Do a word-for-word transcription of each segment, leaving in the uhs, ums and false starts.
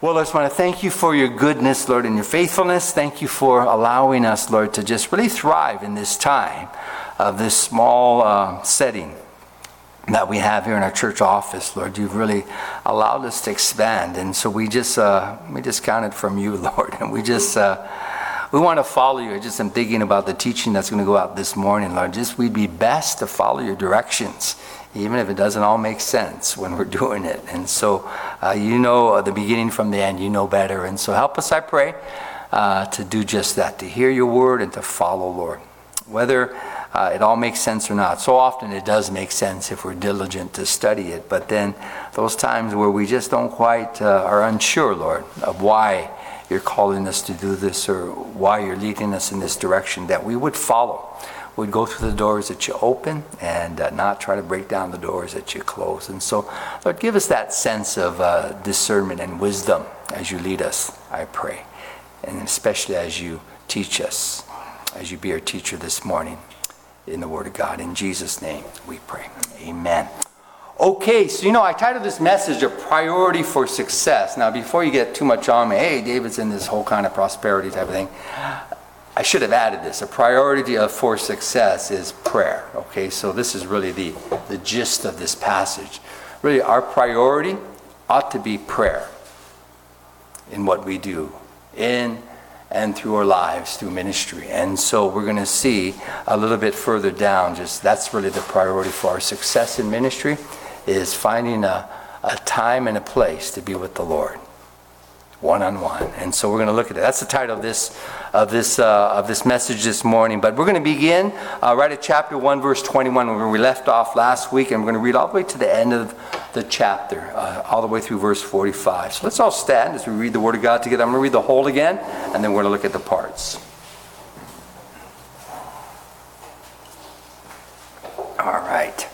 Well, I just want to thank you for your goodness, Lord, and your faithfulness. Thank you for allowing us, Lord, to just really thrive in this time of this small uh, setting that we have here in our church office, Lord. You've really allowed us to expand, and so we just uh, we just count it from you, Lord, and we just uh, we want to follow you. I just am thinking about the teaching that's going to go out this morning, Lord. Just we'd be best to follow your directions, even if it doesn't all make sense when we're doing it. And so uh, you know the beginning from the end, you know better. And so help us, I pray, uh, to do just that, to hear your word and to follow, Lord. Whether uh, it all makes sense or not. So often it does make sense if we're diligent to study it. But then those times where we just don't quite, uh, are unsure, Lord, of why you're calling us to do this or why you're leading us in this direction, that we would follow. We'd go through the doors that you open and uh, not try to break down the doors that you close. And so, Lord, give us that sense of uh, discernment and wisdom as you lead us, I pray. And especially as you teach us, as you be our teacher this morning in the Word of God. In Jesus' name we pray. Amen. Okay, so you know, I titled this message, A Priority for Success. Now, before you get too much on me, hey, David's in this whole kind of prosperity type of thing. I should have added this. A priority for success is prayer. Okay, so this is really the, the gist of this passage. Really, our priority ought to be prayer in what we do, in and through our lives, through ministry. And so we're going to see a little bit further down, just that's really the priority for our success in ministry, is finding a, a time and a place to be with the Lord. One-on-one. And so we're going to look at it. That's the title of this of this uh, of this message this morning. But we're going to begin uh, right at chapter one, verse twenty-one, where we left off last week, and we're going to read all the way to the end of the chapter, uh, all the way through verse forty-five. So let's all stand as we read the Word of God together. I'm going to read the whole again, and then we're going to look at the parts. All right.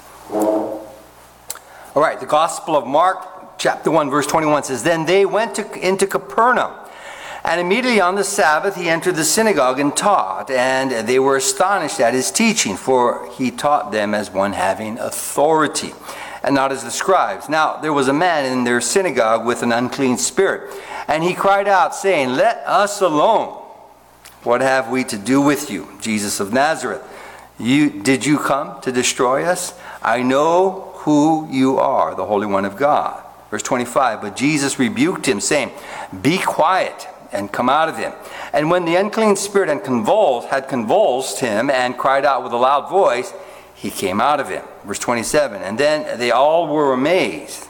All right. The Gospel of Mark, chapter one, verse twenty-one says, Then they went to, into Capernaum, and immediately on the Sabbath he entered the synagogue and taught, and they were astonished at his teaching, for he taught them as one having authority, and not as the scribes. Now there was a man in their synagogue with an unclean spirit, and he cried out, saying, Let us alone. What have we to do with you, Jesus of Nazareth? You, did you come to destroy us? I know who you are, the Holy One of God. Verse twenty-five, But Jesus rebuked him, saying, Be quiet, and come out of him. And when the unclean spirit had convulsed, had convulsed him, and cried out with a loud voice, he came out of him. Verse twenty-seven, And then they all were amazed,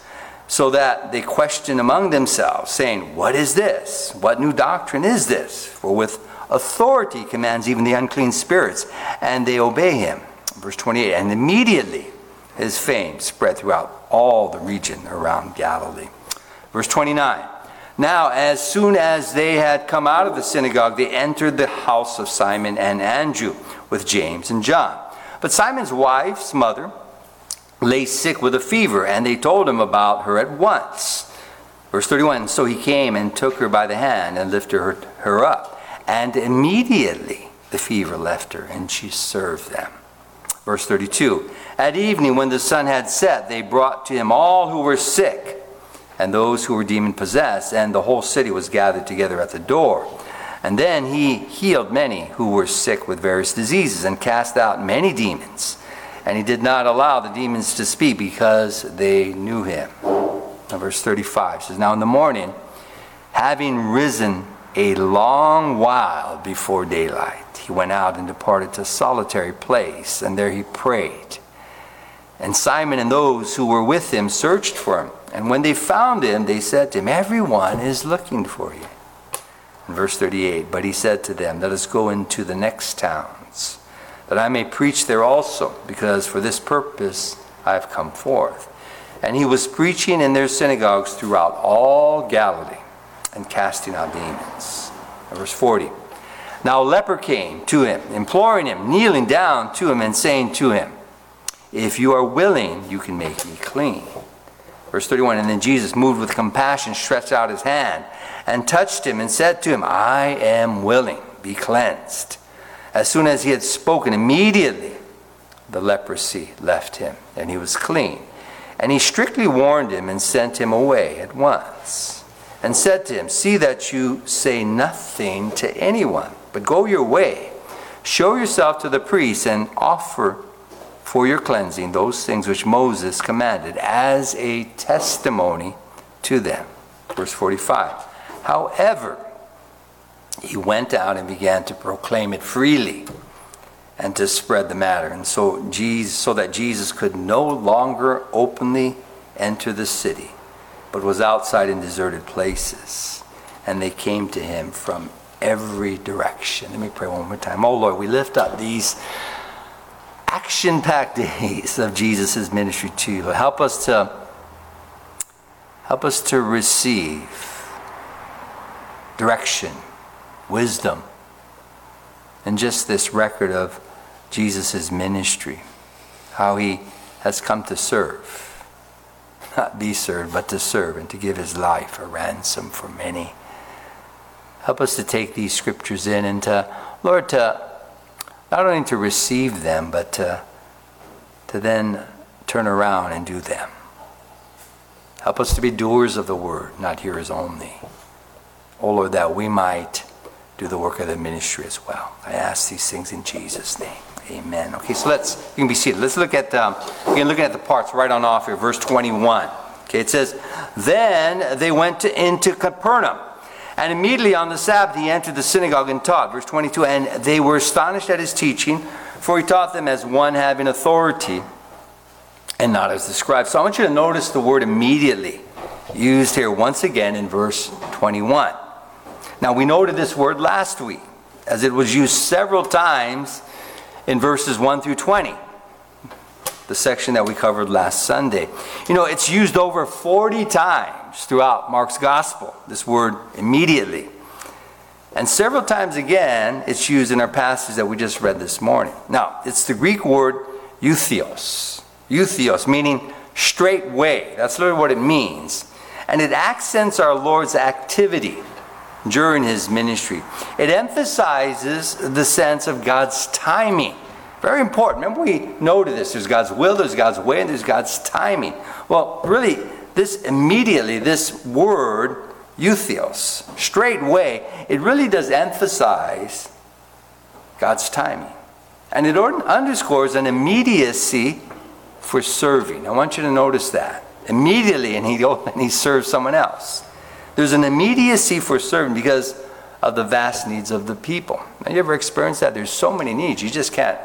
so that they questioned among themselves, saying, What is this? What new doctrine is this? For with authority he commands even the unclean spirits, and they obey him. Verse twenty-eight, And immediately his fame spread throughout all the region around Galilee. Verse twenty-nine, Now as soon as they had come out of the synagogue, they entered the house of Simon and Andrew with James and John. But Simon's wife's mother lay sick with a fever, and they told him about her at once. Verse thirty-one, So he came and took her by the hand and lifted her, her up. And immediately the fever left her, and she served them. Verse thirty-two, At evening, when the sun had set, they brought to him all who were sick, and those who were demon-possessed, and the whole city was gathered together at the door. And then he healed many who were sick with various diseases, and cast out many demons. And he did not allow the demons to speak, because they knew him. Now, verse thirty-five says, Now in the morning, having risen a long while before daylight, he went out and departed to a solitary place, and there he prayed. And Simon and those who were with him searched for him. And when they found him, they said to him, Everyone is looking for you. In verse thirty-eight, But he said to them, Let us go into the next towns, that I may preach there also, because for this purpose I have come forth. And he was preaching in their synagogues throughout all Galilee, and casting out demons. In verse forty, Now a leper came to him, imploring him, kneeling down to him, and saying to him, If you are willing, you can make me clean. Verse thirty-one, And then Jesus, moved with compassion, stretched out his hand, and touched him, and said to him, I am willing, be cleansed. As soon as he had spoken, immediately the leprosy left him, and he was clean. And he strictly warned him, and sent him away at once. and said to him, see that you say nothing to anyone, but go your way. Show yourself to the priests and offer for your cleansing those things which Moses commanded as a testimony to them. Verse forty-five. However, he went out and began to proclaim it freely and to spread the matter. And so, Jesus, so that Jesus could no longer openly enter the city, but was outside in deserted places. And they came to him from every direction. Let me pray one more time. Oh Lord, we lift up these action-packed days of Jesus' ministry to you. Help us to help us to receive direction, wisdom, and just this record of Jesus' ministry, how he has come to serve. Not be served, but to serve and to give his life a ransom for many. Help us to take these scriptures in and to, Lord, to not only to receive them, but to, to then turn around and do them. Help us to be doers of the word, not hearers only. Oh Lord, that we might do the work of the ministry as well. I ask these things in Jesus' name. Amen. Okay, so let's, you can be seated. Let's look at, um, again, looking at the parts right on off here, verse twenty-one. Okay, it says, then they went to, into Capernaum, and immediately on the Sabbath he entered the synagogue and taught. Verse twenty-two, and they were astonished at his teaching, for he taught them as one having authority, and not as the scribes. So I want you to notice the word immediately, used here once again in verse twenty-one. Now we noted this word last week, as it was used several times in verses one through twenty, the section that we covered last Sunday. You know, it's used over forty times throughout Mark's gospel, this word immediately. And several times again, it's used in our passage that we just read this morning. Now, it's the Greek word eutheos. Eutheos, meaning straightway. That's literally what it means. And it accents our Lord's activity during his ministry. It emphasizes the sense of God's timing. Very important. Remember we noted this. There's God's will, there's God's way, and there's God's timing. Well, really, this immediately, this word, eutheos, straightway, it really does emphasize God's timing. And it underscores an immediacy for serving. I want you to notice that. Immediately, and he, and he serves someone else. There's an immediacy for serving because of the vast needs of the people. Now, you ever experienced that? There's so many needs, you just can't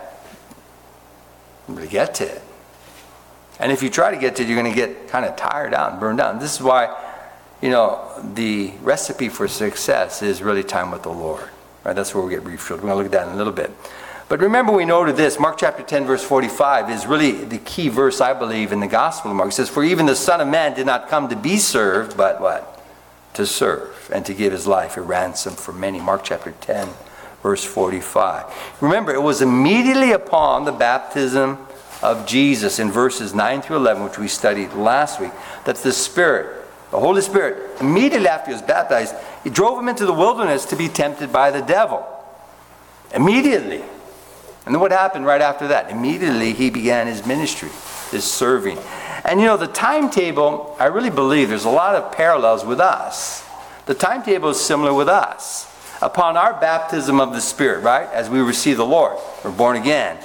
really get to it. And if you try to get to it, you're going to get kind of tired out and burned out. This is why, you know, the recipe for success is really time with the Lord. Right? That's where we get refueled. We're going to look at that in a little bit. But remember, we noted this. Mark chapter ten, verse forty-five is really the key verse, I believe, in the Gospel of Mark. It says, for even the Son of Man did not come to be served, but what? To serve and to give his life a ransom for many. Mark chapter ten, verse forty-five. Remember, it was immediately upon the baptism of Jesus in verses nine through eleven, which we studied last week, that the Spirit, the Holy Spirit, immediately after he was baptized, he drove him into the wilderness to be tempted by the devil. Immediately. And then what happened right after that? Immediately he began his ministry, his serving. And you know, the timetable, I really believe there's a lot of parallels with us. The timetable is similar with us. Upon our baptism of the Spirit, right, as we receive the Lord, we're born again,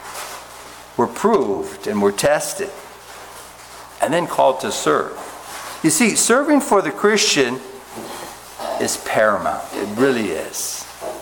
we're proved and we're tested, and then called to serve. You see, serving for the Christian is paramount. It really is.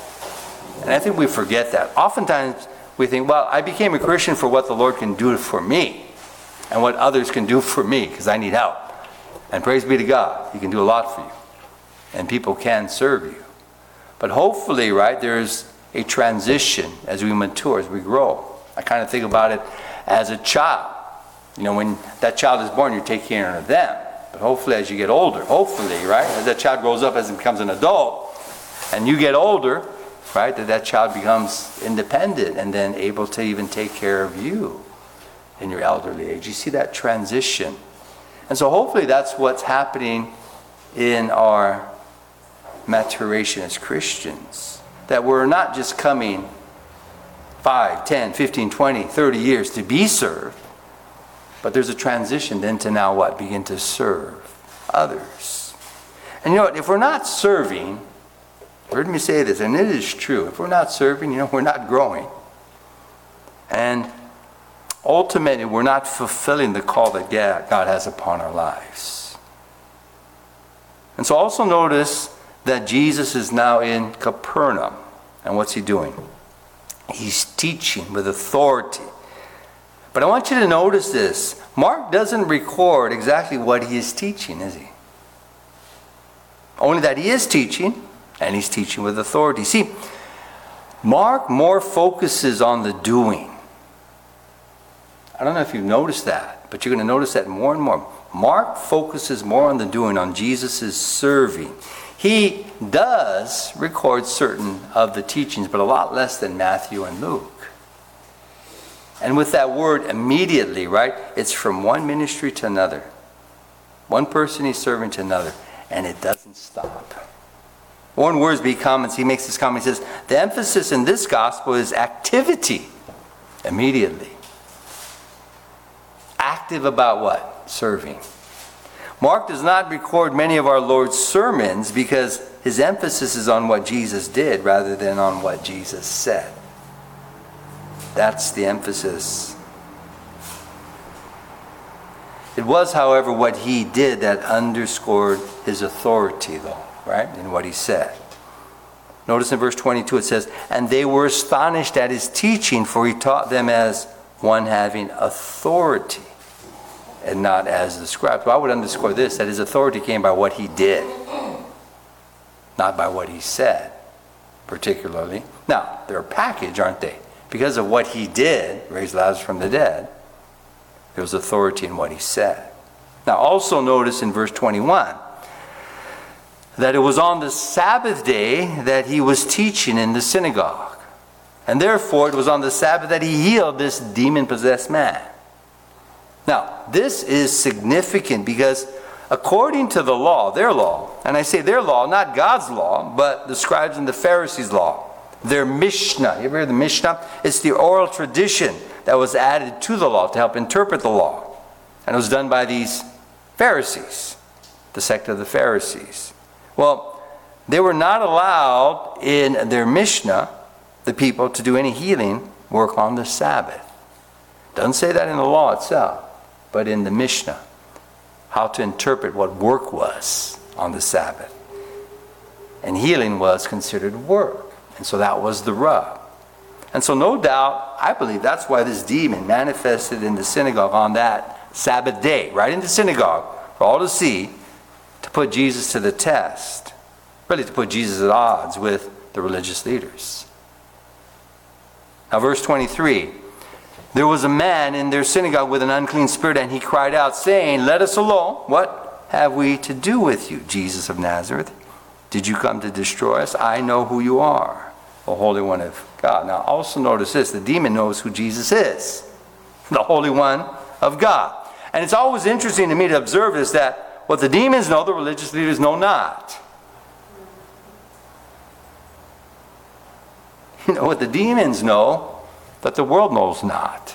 And I think we forget that. Oftentimes we think, well, I became a Christian for what the Lord can do for me and what others can do for me because I need help. And praise be to God, he can do a lot for you. And people can serve you. But hopefully, right, there's a transition as we mature, as we grow. I kind of think about it as a child. You know, when that child is born, you take care of them. But hopefully as you get older, hopefully, right, as that child grows up, as it becomes an adult, and you get older, right, that that child becomes independent and then able to even take care of you in your elderly age. You see that transition. And so hopefully that's what's happening in our maturation as Christians. That we're not just coming five, ten, fifteen, twenty, thirty years to be served, but there's a transition then to now what? Begin to serve others. And you know what? If we're not serving, you heard me say this, and it is true. If we're not serving, you know, we're not growing. And ultimately, we're not fulfilling the call that God has upon our lives. And so also notice that Jesus is now in Capernaum. And what's he doing? He's teaching with authority. But I want you to notice this. Mark doesn't record exactly what he is teaching, is he? Only that he is teaching, and he's teaching with authority. See, Mark more focuses on the doing. I don't know if you've noticed that, but you're going to notice that more and more. Mark focuses more on the doing, on Jesus' serving. He does record certain of the teachings, but a lot less than Matthew and Luke. And with that word immediately, right, it's from one ministry to another. One person he's serving to another, and it doesn't stop. Warren Wiersbe comments, he makes this comment, he says, the emphasis in this gospel is activity, immediately. Active about what? Serving. Mark does not record many of our Lord's sermons because his emphasis is on what Jesus did rather than on what Jesus said. That's the emphasis. It was, however, what he did that underscored his authority, though, right, in what he said. Notice in verse twenty-two it says, and they were astonished at his teaching, for he taught them as one having authority and not as the scribes. Well, I would underscore this, that his authority came by what he did, not by what he said, particularly. Now, they're a package, aren't they? Because of what he did, raised Lazarus from the dead, there was authority in what he said. Now, also notice in verse twenty-one that it was on the Sabbath day that he was teaching in the synagogue. And therefore, it was on the Sabbath that he healed this demon-possessed man. Now, this is significant because according to the law, their law, and I say their law, not God's law, but the scribes and the Pharisees' law, their Mishnah. You ever heard the Mishnah? It's the oral tradition that was added to the law to help interpret the law. And it was done by these Pharisees, the sect of the Pharisees. Well, they were not allowed in their Mishnah, the people, to do any healing work on the Sabbath. Doesn't say that in the law itself, but in the Mishnah, how to interpret what work was on the Sabbath. And healing was considered work. And so that was the rub. And so no doubt, I believe that's why this demon manifested in the synagogue on that Sabbath day, right in the synagogue, for all to see, to put Jesus to the test. Really to put Jesus at odds with the religious leaders. Now verse twenty-three. There was a man in their synagogue with an unclean spirit, and he cried out, saying, let us alone. What have we to do with you, Jesus of Nazareth? Did you come to destroy us? I know who you are, the Holy One of God. Now also notice this, the demon knows who Jesus is, the Holy One of God. And it's always interesting to me to observe this, that what the demons know, the religious leaders know not. You know, what the demons know, that the world knows not.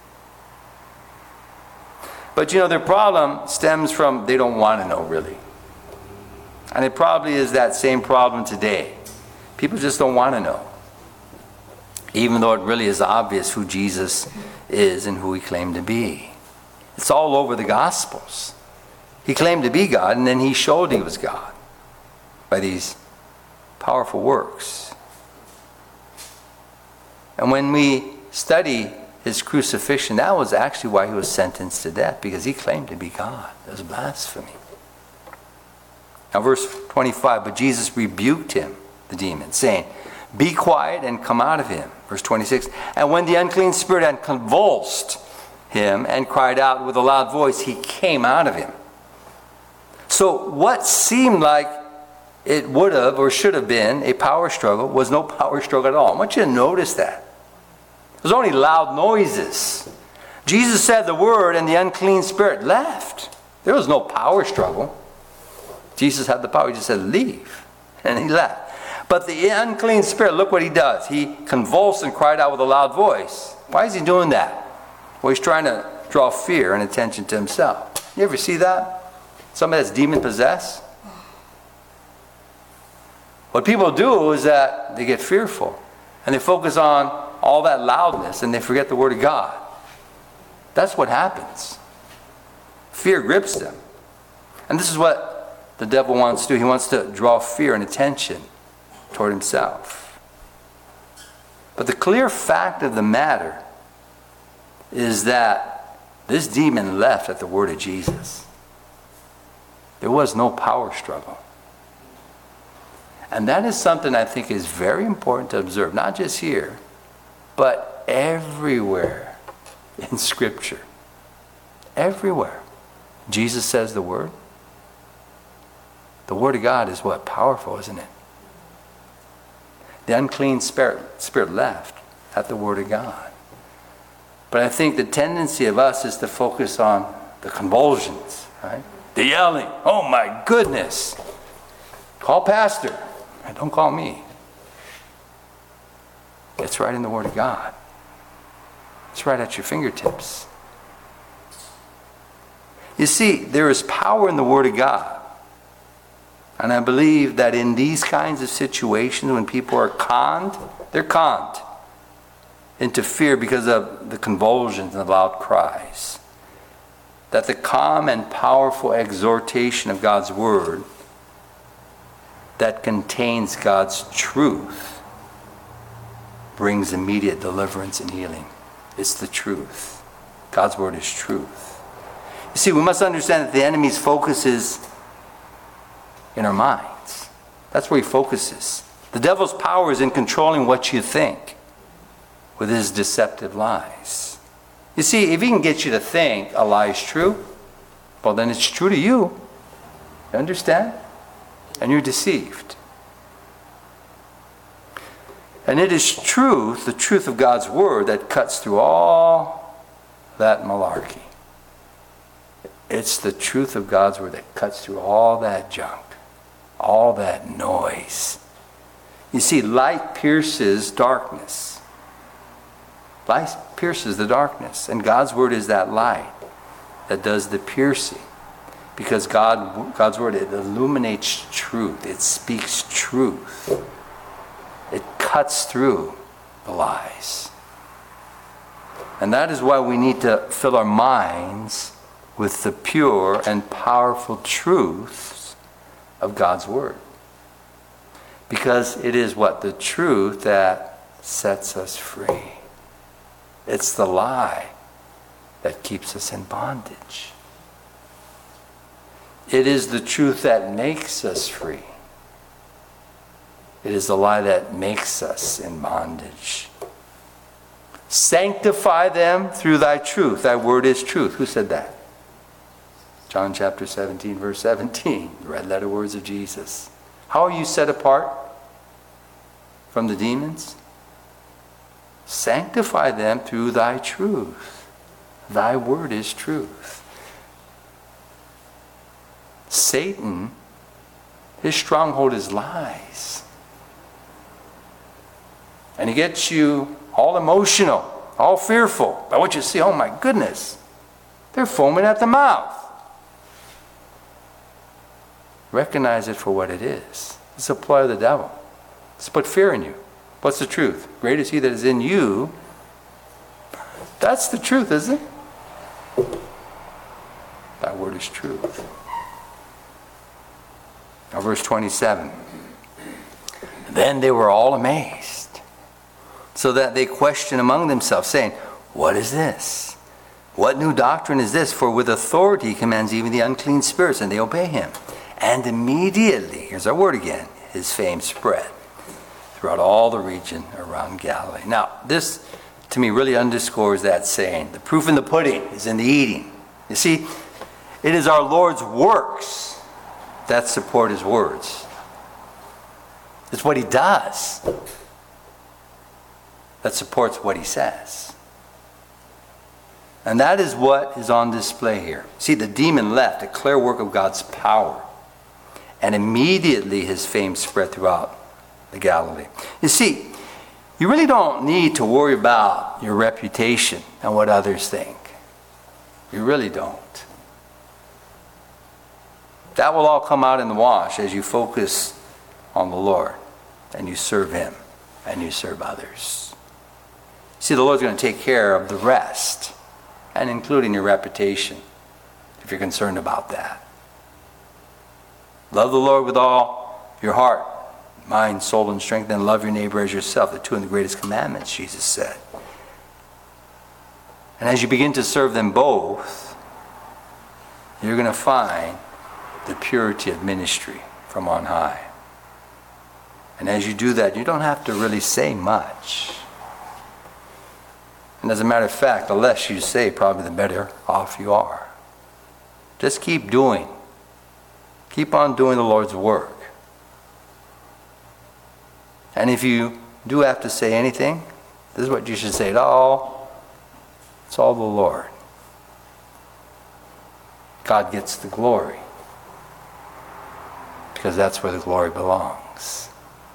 But you know, their problem stems from they don't want to know, really. And it probably is that same problem today. People just don't want to know. Even though it really is obvious who Jesus is and who he claimed to be. It's all over the Gospels. He claimed to be God, and then he showed he was God by these powerful works. And when we study his crucifixion, that was actually why he was sentenced to death, because he claimed to be God. It was blasphemy. Now verse twenty-five, but Jesus rebuked him, the demon, saying, be quiet and come out of him. Verse twenty-six, and when the unclean spirit had convulsed him and cried out with a loud voice, he came out of him. So what seemed like it would have or should have been a power struggle was no power struggle at all. I want you to notice that. There's only loud noises. Jesus said the word and the unclean spirit left. There was no power struggle. Jesus had the power. He just said, leave. And he left. But the unclean spirit, look what he does. He convulsed and cried out with a loud voice. Why is he doing that? Well, he's trying to draw fear and attention to himself. You ever see that? Somebody that's demon-possessed? What people do is that they get fearful and they focus on all that loudness and they forget the Word of God. That's what happens. Fear grips them. And this is what the devil wants to do. He wants to draw fear and attention toward himself. But the clear fact of the matter is that this demon left at the word of Jesus. There was no power struggle. And that is something I think is very important to observe, not just here, but everywhere in Scripture. Everywhere. Jesus says the Word. The Word of God is what? Powerful, isn't it? The unclean spirit, spirit left at the Word of God. But I think the tendency of us is to focus on the convulsions, right? The yelling. Oh my goodness. Call pastor. Don't call me. It's right in the Word of God. It's right at your fingertips. You see, there is power in the Word of God. And I believe that in these kinds of situations, when people are conned, they're conned into fear because of the convulsions and the loud cries. That the calm and powerful exhortation of God's Word that contains God's truth brings immediate deliverance and healing. It's the truth. God's Word is truth. You see, we must understand that the enemy's focus is in our minds. That's where he focuses. The devil's power is in controlling what you think with his deceptive lies. You see, if he can get you to think a lie is true, well, then it's true to you. You understand? And you're deceived. And it is truth, the truth of God's Word, that cuts through all that malarkey. It's the truth of God's Word that cuts through all that junk, all that noise. You see, light pierces darkness. Light pierces the darkness. And God's Word is that light that does the piercing. Because God, God's Word, it illuminates truth. It speaks truth. It cuts through the lies. And that is why we need to fill our minds with the pure and powerful truths of God's Word. Because it is what? The truth that sets us free. It's the lie that keeps us in bondage. It is the truth that makes us free. It is the lie that makes us in bondage. Sanctify them through thy truth. Thy word is truth. Who said that? John chapter seventeen, verse seventeen. The red letter words of Jesus. How are you set apart from the demons? Sanctify them through thy truth. Thy word is truth. Satan, his stronghold is lies. And he gets you all emotional, all fearful by what you see. Oh my goodness, they're foaming at the mouth. Recognize it for what it is. It's a ploy of the devil. It's put fear in you. What's the truth? Great is he that is in you. That's the truth, isn't it? That word is truth. Now verse twenty-seven. Then they were all amazed, so that they questioned among themselves, saying, what is this? What new doctrine is this? For with authority he commands even the unclean spirits, and they obey him. And immediately, here's our word again, his fame spread throughout all the region around Galilee. Now, this to me really underscores that saying, the proof in the pudding is in the eating. You see, it is our Lord's works that support his words. It's what he does that supports what he says. And that is what is on display here. See, the demon left, a clear work of God's power. And immediately his fame spread throughout the Galilee. You see, you really don't need to worry about your reputation and what others think. You really don't. That will all come out in the wash as you focus on the Lord, and you serve him, and you serve others. See, the Lord's going to take care of the rest, and including your reputation, if you're concerned about that. Love the Lord with all your heart, mind, soul, and strength, and love your neighbor as yourself, the two and the greatest commandments, Jesus said. And as you begin to serve them both, you're going to find the purity of ministry from on high. And as you do that, you don't have to really say much. And as a matter of fact, the less you say, probably the better off you are. Just keep doing. Keep on doing the Lord's work. And if you do have to say anything, this is what you should say. It all, it's all the Lord. God gets the glory. Because that's where the glory belongs.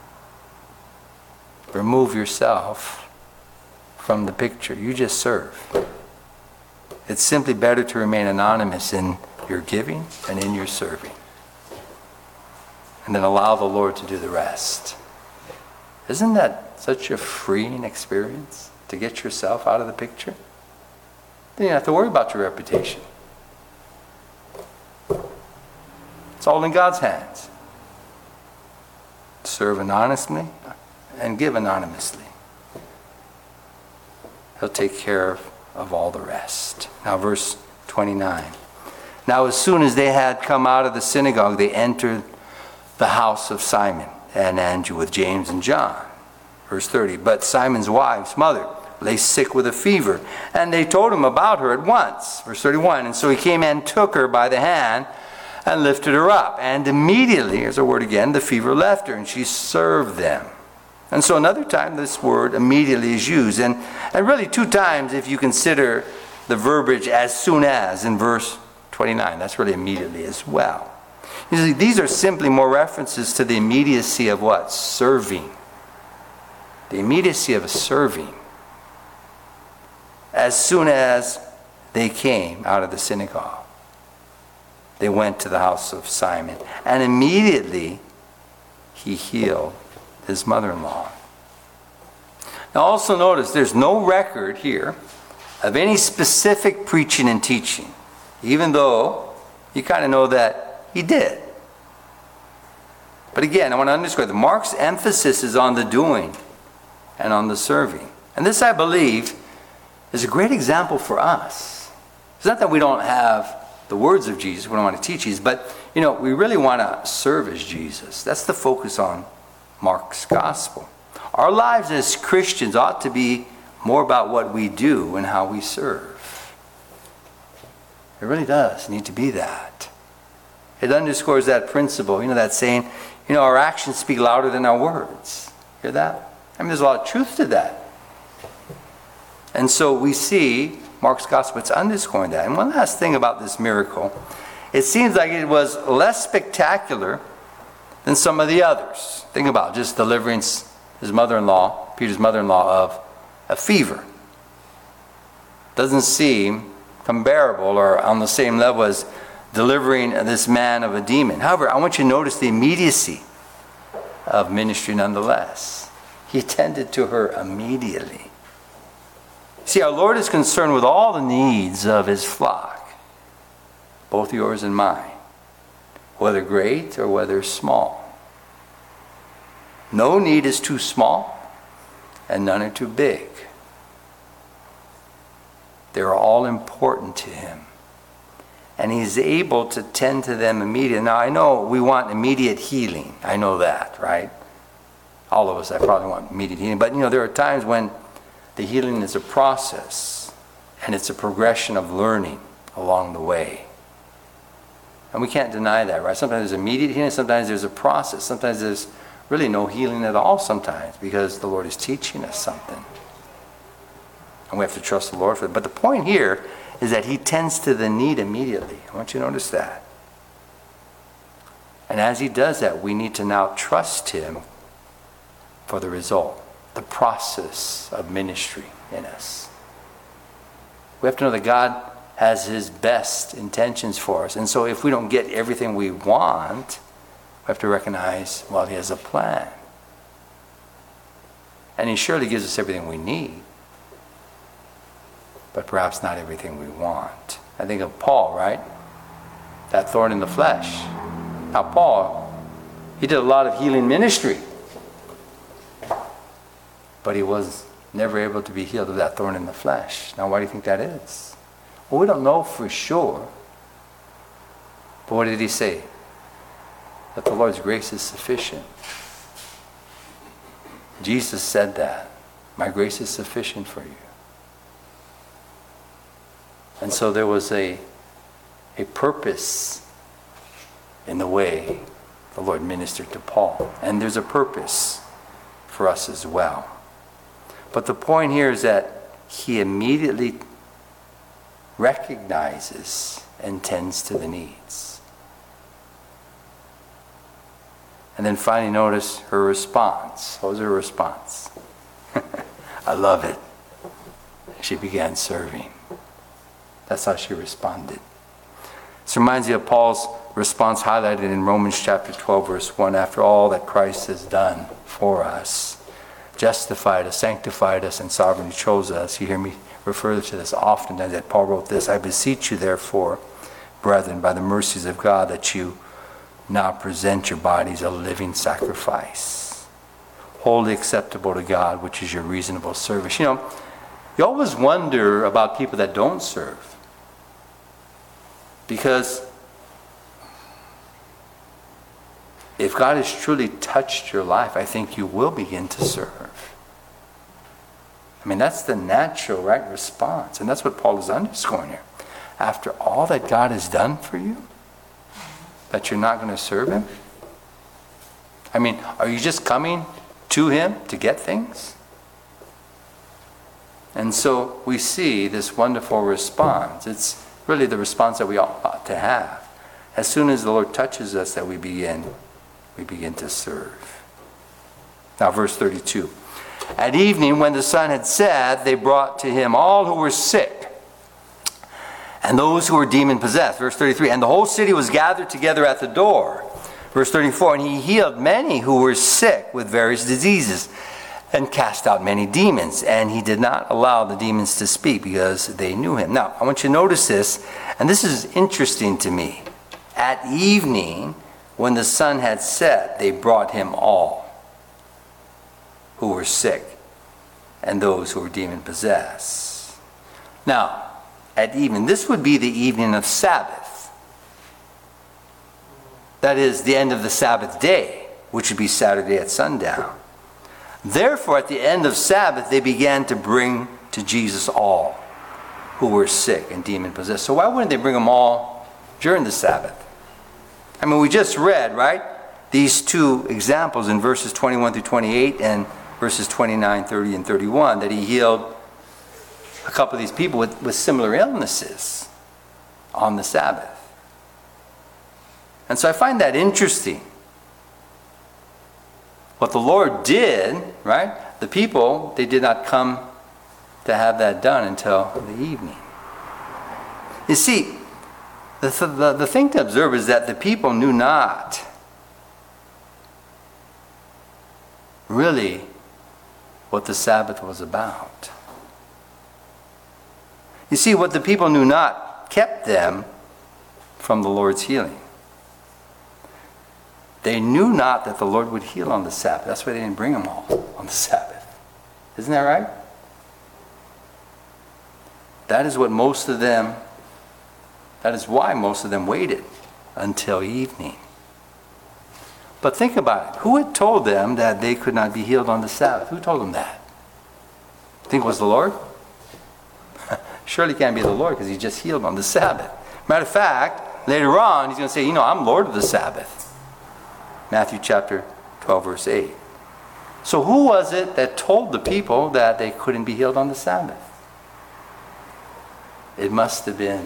Remove yourself from the picture. You just serve. It's simply better to remain anonymous in your giving and in your serving. And then allow the Lord to do the rest. Isn't that such a freeing experience to get yourself out of the picture? Then you don't have to worry about your reputation. It's all in God's hands. Serve anonymously and give anonymously. He'll take care of, of all the rest. Now verse twenty-nine. Now as soon as they had come out of the synagogue, they entered the house of Simon and Andrew with James and John. Verse thirty. But Simon's wife's mother lay sick with a fever, and they told him about her at once. Verse thirty-one. And so he came and took her by the hand and lifted her up. And immediately, here's a word again, the fever left her, and she served them. And so another time this word immediately is used. And, and really two times if you consider the verbiage as soon as in verse twenty-nine. That's really immediately as well. You see, these are simply more references to the immediacy of what? Serving. The immediacy of serving. As soon as they came out of the synagogue, they went to the house of Simon. And immediately he healed his mother-in-law. Now also notice there's no record here of any specific preaching and teaching, even though you kind of know that he did. But again, I want to underscore that Mark's emphasis is on the doing and on the serving. And this, I believe, is a great example for us. It's not that we don't have the words of Jesus, we don't want to teach Jesus, but you know, we really want to serve as Jesus. That's the focus on Mark's gospel. Our lives as Christians ought to be more about what we do and how we serve. It really does need to be that. It underscores that principle, you know, that saying, you know, our actions speak louder than our words. Hear that? I mean, there's a lot of truth to that. And so we see Mark's gospel, it's underscoring that. And one last thing about this miracle, it seems like it was less spectacular than some of the others. Think about just delivering his mother-in-law, Peter's mother-in-law, of a fever. Doesn't seem comparable or on the same level as delivering this man of a demon. However, I want you to notice the immediacy of ministry nonetheless. He tended to her immediately. See, our Lord is concerned with all the needs of his flock, both yours and mine, whether great or whether small. No need is too small, and none are too big. They're all important to him. And he's able to tend to them immediately. Now, I know we want immediate healing. I know that, right? All of us, I probably want immediate healing. But, you know, there are times when the healing is a process, and it's a progression of learning along the way. And we can't deny that, right? Sometimes there's immediate healing, sometimes there's a process. Sometimes there's really no healing at all sometimes because the Lord is teaching us something. And we have to trust the Lord for it. But the point here is that he tends to the need immediately. I want you to notice that. And as he does that, we need to now trust him for the result, the process of ministry in us. We have to know that God has his best intentions for us. And so if we don't get everything we want, We have to recognize, well, he has a plan. And he surely gives us everything we need, but perhaps not everything we want. I think of Paul, right? That thorn in the flesh. Now, Paul, he did a lot of healing ministry, but he was never able to be healed of that thorn in the flesh. Now, why do you think that is? Well, we don't know for sure. But what did he say? That the Lord's grace is sufficient. Jesus said that. My grace is sufficient for you. And so there was a, a purpose in the way the Lord ministered to Paul. And there's a purpose for us as well. But the point here is that he immediately recognizes and tends to the needs. And then finally notice her response. What was her response? I love it. She began serving. That's how she responded. This reminds me of Paul's response highlighted in Romans chapter twelve, verse one. After all that Christ has done for us, justified us, sanctified us, and sovereignly chose us. You hear me refer to this often, that Paul wrote this, I beseech you therefore, brethren, by the mercies of God, that you now present your bodies a living sacrifice, wholly acceptable to God, which is your reasonable service. You know, you always wonder about people that don't serve. Because if God has truly touched your life, I think you will begin to serve. I mean, that's the natural, right, response. And that's what Paul is underscoring here. After all that God has done for you, that you're not going to serve him? I mean, are you just coming to him to get things? And so we see this wonderful response. It's really the response that we all ought to have. As soon as the Lord touches us, that we begin, we begin to serve. Now, verse thirty-two. At evening, when the sun had set, they brought to him all who were sick and those who were demon-possessed. Verse thirty-three. And the whole city was gathered together at the door. Verse thirty-four. And he healed many who were sick with various diseases and cast out many demons. And he did not allow the demons to speak because they knew him. Now, I want you to notice this, and this is interesting to me. At evening, when the sun had set, they brought him all who were sick and those who were demon-possessed. Now, at evening, this would be the evening of Sabbath. That is, the end of the Sabbath day, which would be Saturday at sundown. Therefore, at the end of Sabbath, they began to bring to Jesus all who were sick and demon-possessed. So why wouldn't they bring them all during the Sabbath? I mean, we just read, right, these two examples in verses twenty-one through twenty-eight and verses twenty-nine, thirty, and thirty-one, that he healed a couple of these people with, with similar illnesses on the Sabbath. And so I find that interesting. What the Lord did, right? The people, they did not come to have that done until the evening. You see, the, the, the thing to observe is that the people knew not really what the Sabbath was about. You see, what the people knew not kept them from the Lord's healing. They knew not that the Lord would heal on the Sabbath. That's why they didn't bring them all on the Sabbath. Isn't that right? That is what most of them, that is why most of them waited until evening. But think about it. Who had told them that they could not be healed on the Sabbath? Who told them that? Think it was the Lord? Surely can't be the Lord because he just healed on the Sabbath. Matter of fact, later on, he's going to say, you know, I'm Lord of the Sabbath. Matthew chapter twelve, verse eight. So who was it that told the people that they couldn't be healed on the Sabbath? It must have been,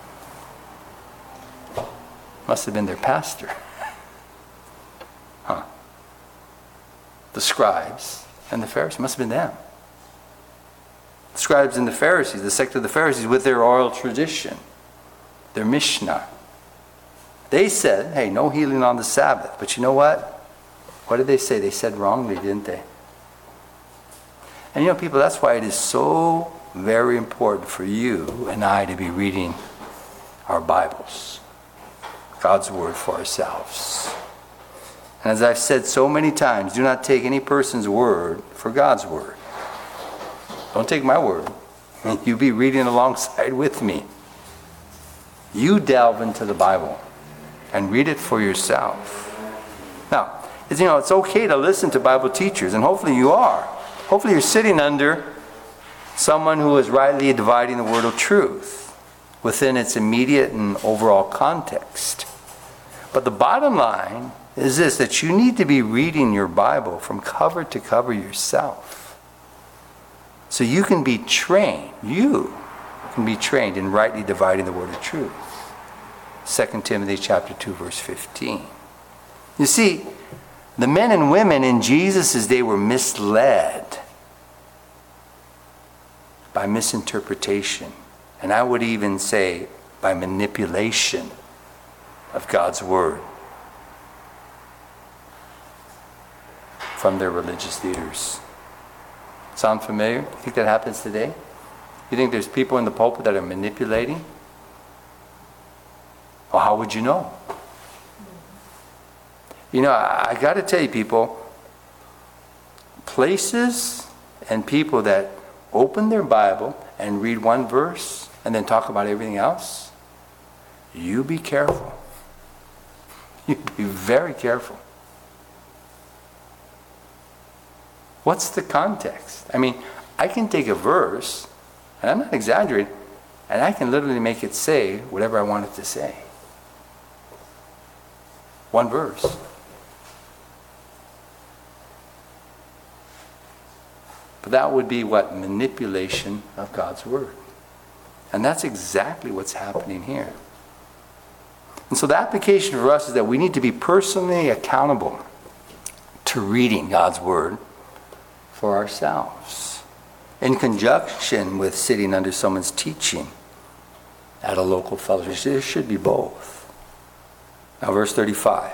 must have been their pastor. Huh. The scribes and the Pharisees. Must have been them. The scribes and the Pharisees, the sect of the Pharisees with their oral tradition, their Mishnah. They said, hey, no healing on the Sabbath. But you know what? What did they say? They said wrongly, didn't they? And you know, people, that's why it is so very important for you and I to be reading our Bibles, God's Word for ourselves. And as I've said so many times, do not take any person's word for God's Word. Don't take my word. You be reading alongside with me. You delve into the Bible and read it for yourself. Now, it's, you know, it's okay to listen to Bible teachers, and hopefully you are. Hopefully you're sitting under someone who is rightly dividing the word of truth within its immediate and overall context. But the bottom line is this, that you need to be reading your Bible from cover to cover yourself. So you can be trained, you can be trained in rightly dividing the word of truth. Second Timothy chapter two, verse fifteen. You see, the men and women in Jesus' day were misled by misinterpretation, and I would even say by manipulation of God's Word from their religious leaders. Sound familiar? You think that happens today? You think there's people in the pulpit that are manipulating? Well, how would you know? You know, I, I got to tell you, people, places and people that open their Bible and read one verse and then talk about everything else, you be careful. You be very careful. What's the context? I mean, I can take a verse, and I'm not exaggerating, and I can literally make it say whatever I want it to say. One verse. But that would be what? Manipulation of God's Word. And that's exactly what's happening here. And so the application for us is that we need to be personally accountable to reading God's Word for ourselves, in conjunction with sitting under someone's teaching at a local fellowship. There should be both. Now, verse thirty-five.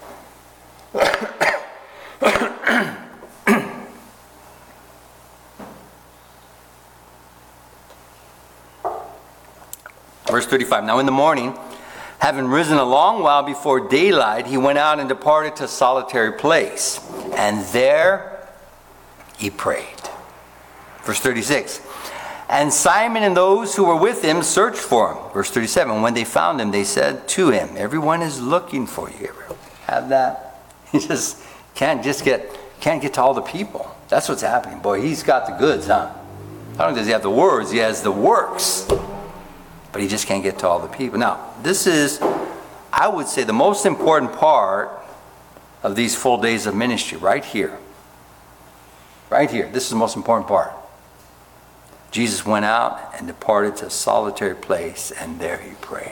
Verse thirty-five. Now in the morning, having risen a long while before daylight, he went out and departed to a solitary place, and there he prayed. Verse thirty-six. And Simon and those who were with him searched for him. Verse thirty-seven. When they found him, they said to him, everyone is looking for you. Have that? He just can't just get can't get to all the people. That's what's happening. Boy, he's got the goods, huh? Not only does he have the words, he has the works. But he just can't get to all the people. Now, this is, I would say, the most important part of these full days of ministry, right here. Right here. This is the most important part. Jesus went out and departed to a solitary place, and there he prayed.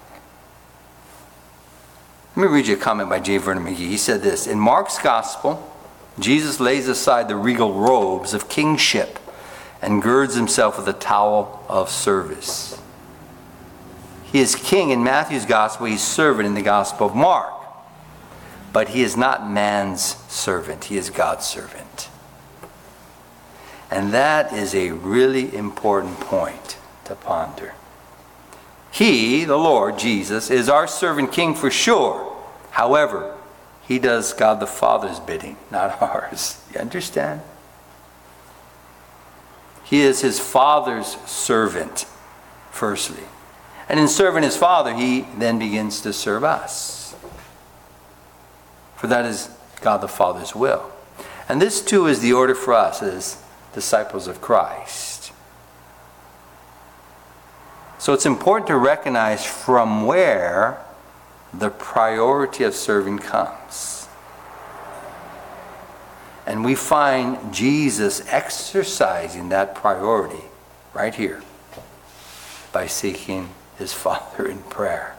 Let me read you a comment by J. Vernon McGee. He said this, in Mark's Gospel, Jesus lays aside the regal robes of kingship and girds himself with a towel of service. He is king in Matthew's Gospel. He's servant in the Gospel of Mark. But he is not man's servant. He is God's servant. And that is a really important point to ponder. He, the Lord, Jesus, is our servant king for sure. However, he does God the Father's bidding, not ours. You understand? He is his Father's servant, firstly. And in serving his Father, he then begins to serve us. For that is God the Father's will. And this too is the order for us as disciples of Christ. So it's important to recognize from where the priority of serving comes. And we find Jesus exercising that priority right here by seeking his Father in prayer.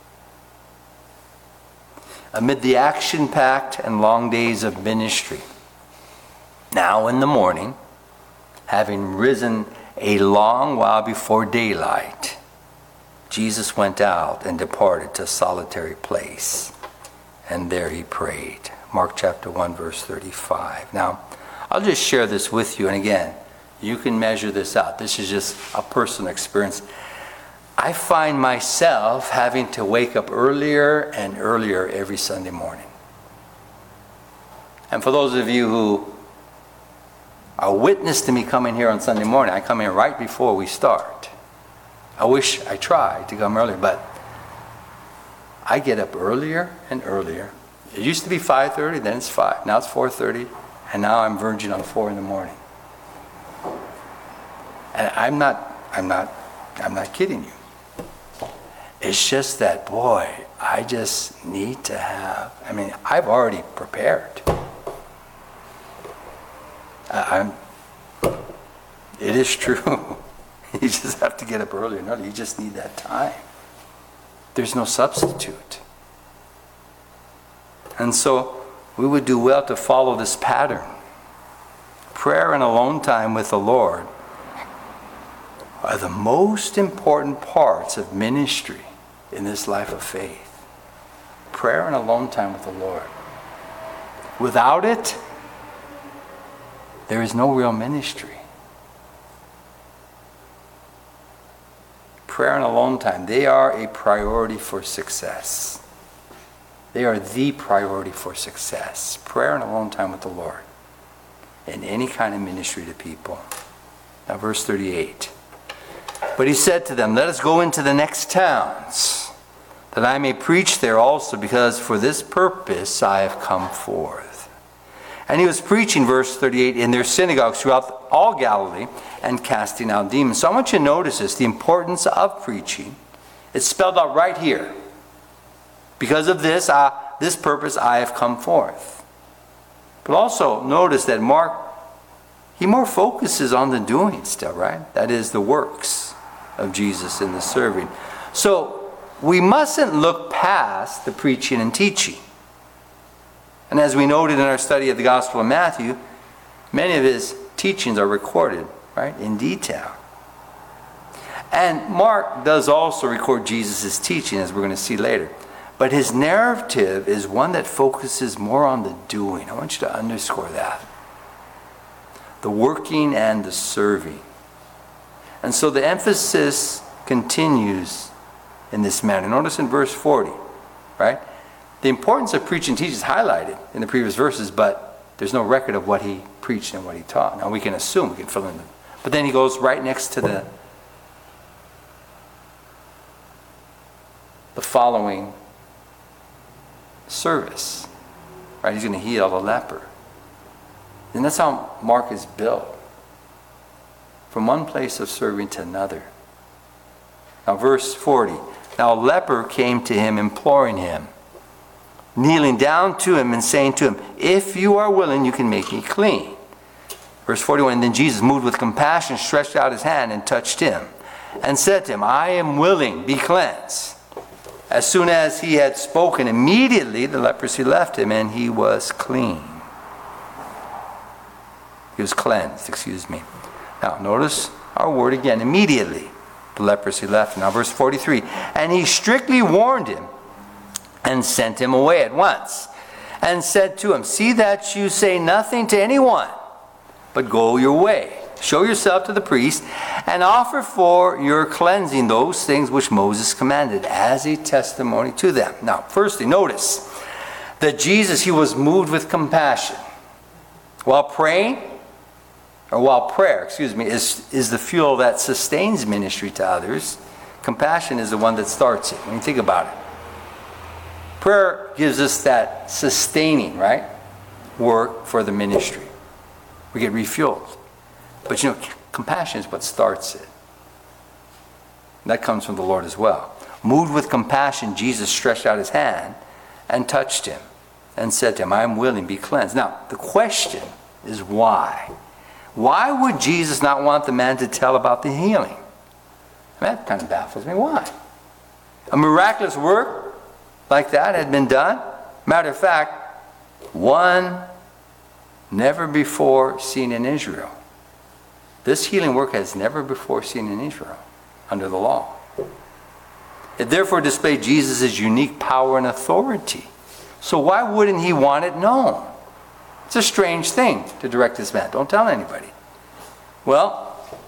Amid the action-packed and long days of ministry, now in the morning, having risen a long while before daylight, Jesus went out and departed to a solitary place, and there he prayed. Mark chapter one, verse thirty-five. Now, I'll just share this with you, and again, you can measure this out. This is just a personal experience. I find myself having to wake up earlier and earlier every Sunday morning. And for those of you who are witness to me coming here on Sunday morning, I come in right before we start. I wish I tried to come earlier, but I get up earlier and earlier. It used to be five thirty, then it's five. Now it's four thirty, and now I'm verging on four in the morning. And I'm not, I'm not, I'm not kidding you. It's just that, boy, I just need to have, I mean, I've already prepared. I, I'm, it is true. You just have to get up earlier. No, you just need that time. There's no substitute. And so we would do well to follow this pattern. Prayer and alone time with the Lord are the most important parts of ministry in this life of faith. Prayer and alone time with the Lord. Without it, there is no real ministry. Prayer and alone time, they are a priority for success. They are the priority for success. Prayer and alone time with the Lord in any kind of ministry to people. Now verse thirty-eight. But he said to them, let us go into the next towns, that I may preach there also, because for this purpose I have come forth. And he was preaching, verse thirty-eight, in their synagogues throughout all Galilee, and casting out demons. So I want you to notice this, the importance of preaching. It's spelled out right here. Because of this, uh, this purpose I have come forth. But also notice that Mark, he more focuses on the doing still, right? That is the works of Jesus in the serving. So we mustn't look past the preaching and teaching. And as we noted in our study of the Gospel of Matthew, many of his teachings are recorded, right, in detail. And Mark does also record Jesus' teaching, as we're going to see later. But his narrative is one that focuses more on the doing. I want you to underscore that. The working and the serving. And so the emphasis continues in this manner. Notice in verse forty, right? The importance of preaching and teaching is highlighted in the previous verses, but there's no record of what he preached and what he taught. Now we can assume, we can fill in. But then he goes right next to the, the following service. Right? He's going to heal the leper. And that's how Mark is built. From one place of serving to another. Now verse forty. Now a leper came to him, imploring him, kneeling down to him and saying to him, if you are willing, you can make me clean. Verse forty-one, then Jesus, moved with compassion, stretched out his hand and touched him, and said to him, I am willing, be cleansed. As soon as he had spoken, immediately the leprosy left him, and he was clean. He was cleansed, excuse me. Now, notice our word again. Immediately, the leprosy left him. Now, verse forty-three. And he strictly warned him and sent him away at once, and said to him, see that you say nothing to anyone, but go your way. Show yourself to the priest, and offer for your cleansing those things which Moses commanded, as a testimony to them. Now, firstly, notice that Jesus, he was moved with compassion. While praying, or while prayer, excuse me, is, is the fuel that sustains ministry to others, compassion is the one that starts it. When you think about it. Prayer gives us that sustaining, right, work for the ministry. We get refueled. But you know, compassion is what starts it. And that comes from the Lord as well. Moved with compassion, Jesus stretched out his hand and touched him and said to him, I am willing, be cleansed. Now, the question is why? Why would Jesus not want the man to tell about the healing? I mean, that kind of baffles me. Why? A miraculous work like that had been done. Matter of fact, one never before seen in Israel. This healing work has never before seen in Israel under the law. It therefore displayed Jesus' unique power and authority. So why wouldn't he want it known? It's a strange thing to direct this man. Don't tell anybody. Well,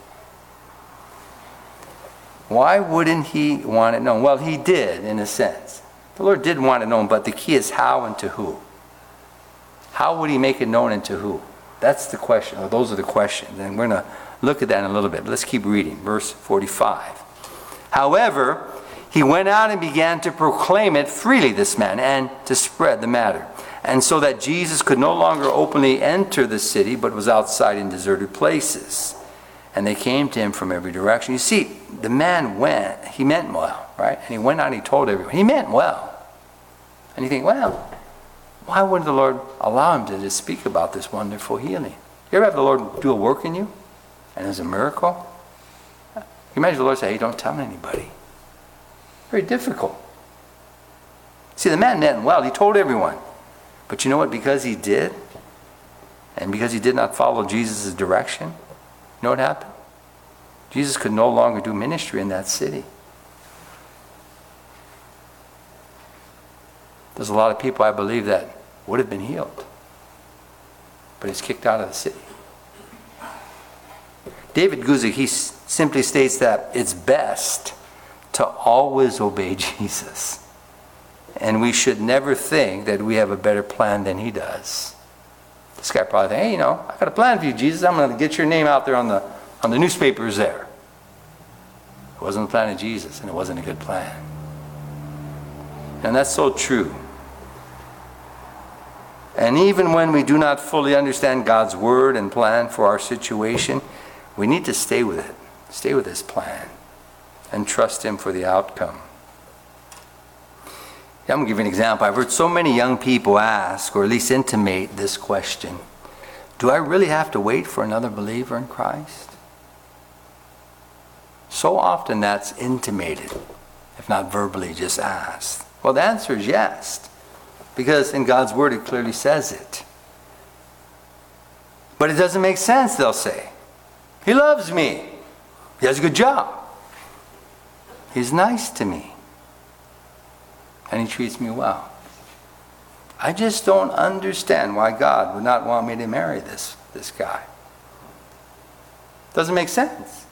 why wouldn't he want it known? Well, he did, in a sense. The Lord did want it known, but the key is how and to who. How would he make it known and to who? That's the question, or those are the questions. And we're going to look at that in a little bit. Let's keep reading. Verse forty-five. However, he went out and began to proclaim it freely, this man, and to spread the matter. And so that Jesus could no longer openly enter the city, but was outside in deserted places. And they came to him from every direction. You see, the man went, he meant well, right? And he went out and he told everyone. He meant well. And you think, well, why wouldn't the Lord allow him to just speak about this wonderful healing? You ever have the Lord do a work in you? And it was a miracle? You imagine the Lord say, hey, don't tell anybody. Very difficult. See, the man meant well. He told everyone. But you know what? Because he did, and because he did not follow Jesus' direction, you know what happened? Jesus could no longer do ministry in that city. There's a lot of people, I believe, that would have been healed. But he's kicked out of the city. David Guzik, he s- simply states that it's best to always obey Jesus. And we should never think that we have a better plan than he does. This guy probably thinks, hey, you know, I got a plan for you, Jesus. I'm going to get your name out there on the on the newspapers there. It wasn't the plan of Jesus, and it wasn't a good plan. And that's so true. And even when we do not fully understand God's word and plan for our situation, we need to stay with it. Stay with his plan. And trust him for the outcome. Yeah, I'm going to give you an example. I've heard so many young people ask, or at least intimate this question. Do I really have to wait for another believer in Christ? So often that's intimated, if not verbally just asked. Well, the answer is yes. Because in God's word it clearly says it. But it doesn't make sense, they'll say. He loves me. He has a good job. He's nice to me. And he treats me well. I just don't understand why God would not want me to marry this, this guy. Doesn't make sense.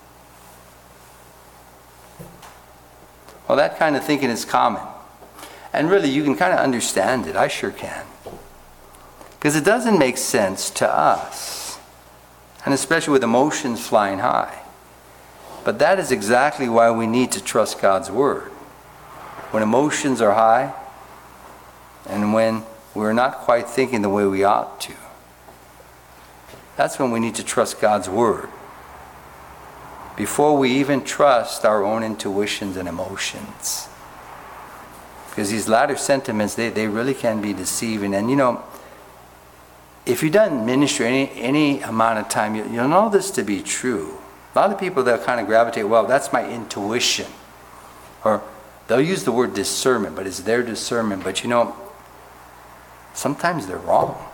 Well, that kind of thinking is common. And really, you can kind of understand it. I sure can. Because it doesn't make sense to us. And especially with emotions flying high. But that is exactly why we need to trust God's word. When emotions are high, and when we're not quite thinking the way we ought to, that's when we need to trust God's word. Before we even trust our own intuitions and emotions. Because these latter sentiments, they, they really can be deceiving. And you know, if you've done ministry any, any amount of time, you, you'll know this to be true. A lot of people, they'll kind of gravitate, well, that's my intuition. Or they'll use the word discernment, but it's their discernment. But you know, sometimes they're wrong.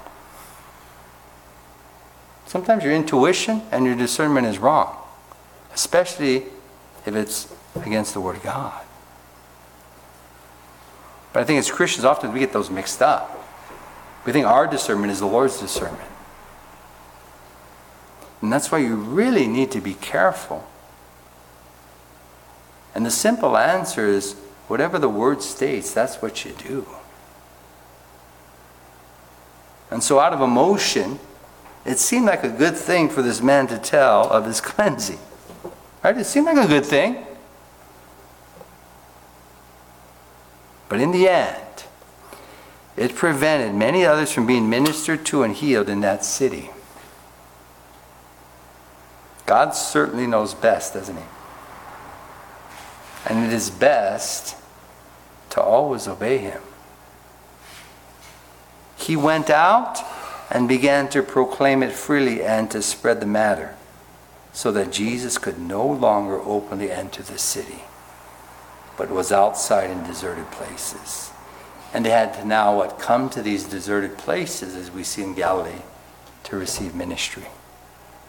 Sometimes your intuition and your discernment is wrong. Especially if it's against the Word of God. But I think as Christians, often we get those mixed up. We think our discernment is the Lord's discernment. And that's why you really need to be careful. And the simple answer is, whatever the Word states, that's what you do. And so out of emotion, it seemed like a good thing for this man to tell of his cleansing. Right? It seemed like a good thing. But in the end, it prevented many others from being ministered to and healed in that city. God certainly knows best, doesn't he? And it is best to always obey him. He went out and began to proclaim it freely and to spread the matter, so that Jesus could no longer openly enter the city, but was outside in deserted places. And they had to now what come to these deserted places, as we see in Galilee, to receive ministry.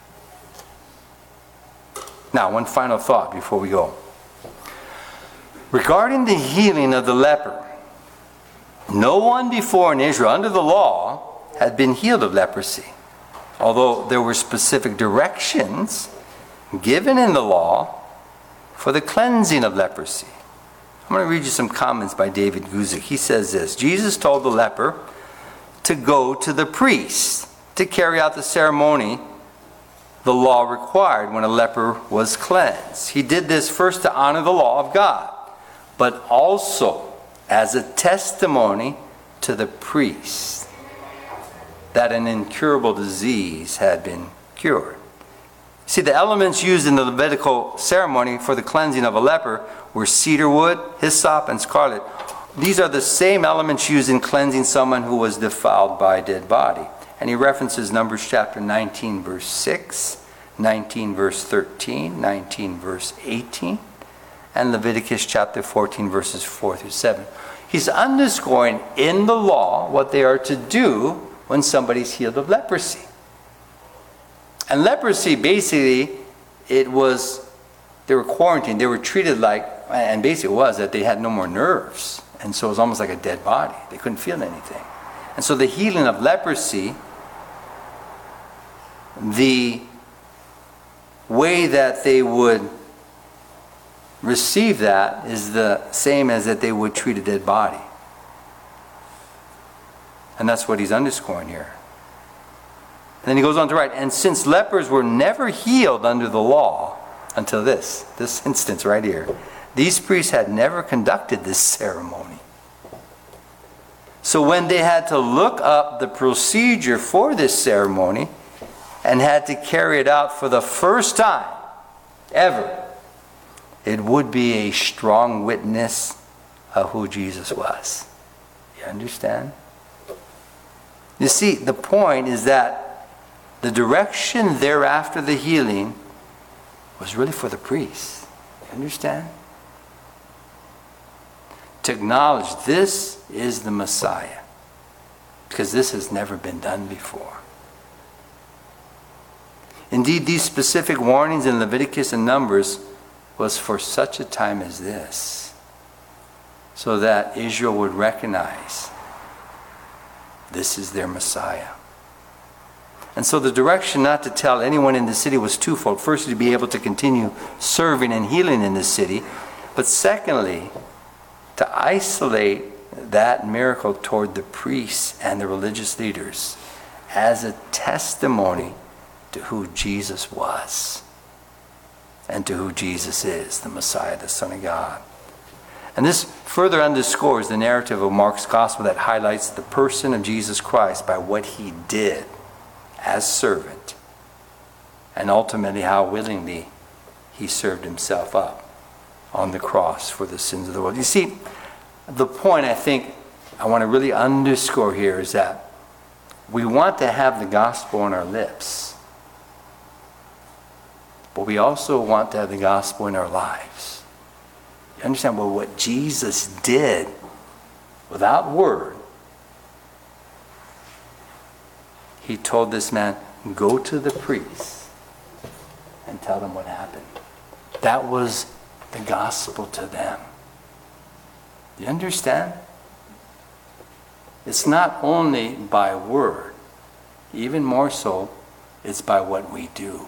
Now, one final thought before we go. Regarding the healing of the leper, no one before in Israel under the law had been healed of leprosy, although there were specific directions given in the law for the cleansing of leprosy. I'm going to read you some comments by David Guzik. He says this: Jesus told the leper to go to the priest to carry out the ceremony the law required when a leper was cleansed. He did this first to honor the law of God, but also as a testimony to the priest that an incurable disease had been cured. See, the elements used in the Levitical ceremony for the cleansing of a leper were cedar wood, hyssop, and scarlet. These are the same elements used in cleansing someone who was defiled by a dead body. And he references Numbers chapter nineteen, verse six, nineteen, verse thirteen, nineteen, verse eighteen, and Leviticus chapter fourteen, verses four through seven. He's underscoring in the law what they are to do when somebody's healed of leprosy. And leprosy, basically, it was, they were quarantined. They were treated like, and basically it was that they had no more nerves. And so it was almost like a dead body. They couldn't feel anything. And so the healing of leprosy, the way that they would receive that is the same as that they would treat a dead body. And that's what he's underscoring here. And then he goes on to write, and since lepers were never healed under the law until this, this instance right here, these priests had never conducted this ceremony. So when they had to look up the procedure for this ceremony and had to carry it out for the first time ever, it would be a strong witness of who Jesus was. You understand? You see, the point is that the direction thereafter the healing was really for the priests. You understand? To acknowledge this is the Messiah, because this has never been done before. Indeed, these specific warnings in Leviticus and Numbers was for such a time as this, so that Israel would recognize this is their Messiah. And so the direction not to tell anyone in the city was twofold. Firstly, to be able to continue serving and healing in the city, but secondly, to isolate that miracle toward the priests and the religious leaders as a testimony to who Jesus was and to who Jesus is, the Messiah, the Son of God. And this further underscores the narrative of Mark's gospel that highlights the person of Jesus Christ by what he did as servant, and ultimately how willingly he served himself up on the cross for the sins of the world. You see, the point I think I want to really underscore here is that we want to have the gospel on our lips, but we also want to have the gospel in our lives. You understand? Well, what Jesus did without word, he told this man, go to the priest and tell them what happened. That was the gospel to them. Do you understand? It's not only by word, even more so, it's by what we do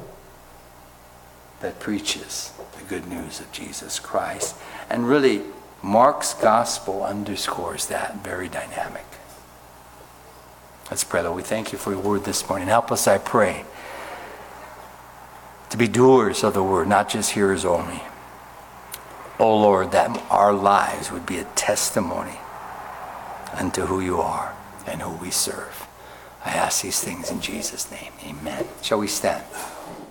that preaches the good news of Jesus Christ. And really, Mark's gospel underscores that very dynamic. Let's pray, Lord. We thank you for your word this morning. Help us, I pray, to be doers of the word, not just hearers only. Oh Lord, that our lives would be a testimony unto who you are and who we serve. I ask these things in Jesus' name. Amen. Shall we stand?